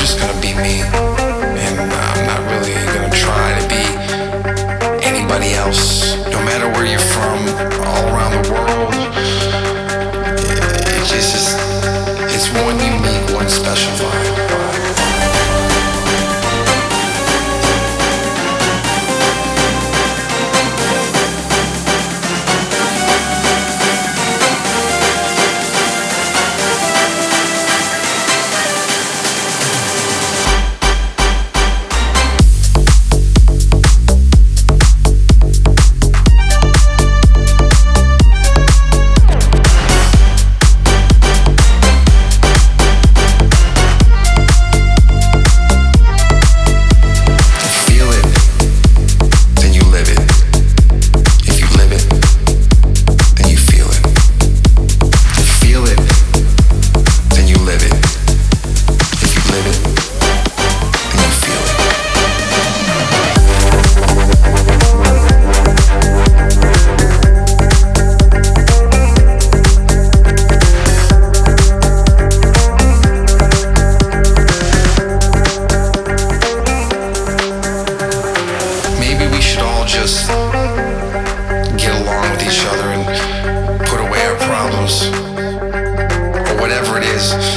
just gonna be me, and I'm not really gonna try to be anybody else. No matter where you're from, all around the world, it just is, it's one unique, one special vibe. Just get along with each other and put away our problems, or whatever it is.